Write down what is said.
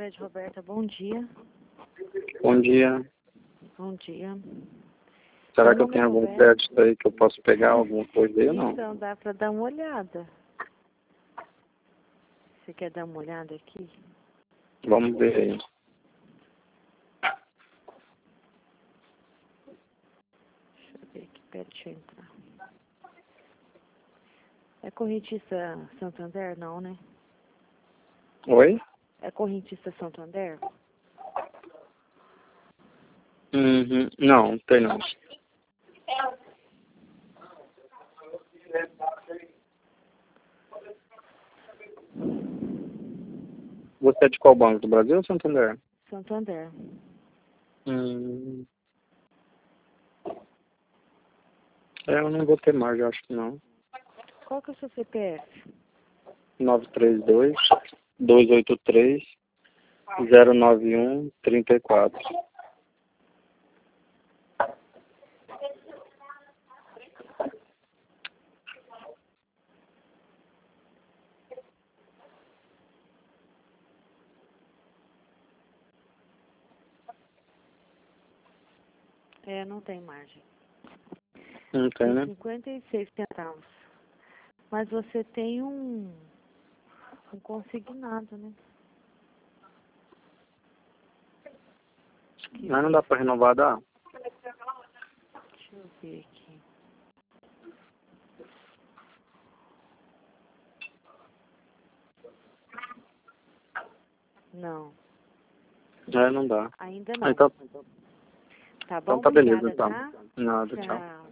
Prédio Roberta, bom dia. Bom dia. Bom dia. Será que eu tenho algum crédito aí que eu posso pegar alguma coisa aí ou não? Então, dá para dar uma olhada. Você quer dar uma olhada aqui? Vamos ver aí. Deixa eu ver aqui, deixa eu entrar. É correntista Santander, não, né? Oi? É correntista Santander? Não, tem não. Você é de qual banco? Do Brasil ou Santander? Santander. Eu não vou ter mais, eu acho que não. Qual que é o seu CPF? 932-283-091-34. É, não tem margem. Não tem, né? 56 centavos. Mas você tem um consignado, né? Mas não dá pra renovar, dá? Deixa eu ver aqui. Não, É, não dá. ainda não. Então Tá bom? tá beleza, Obrigada, tá. tá? Nada, tchau. Tchau.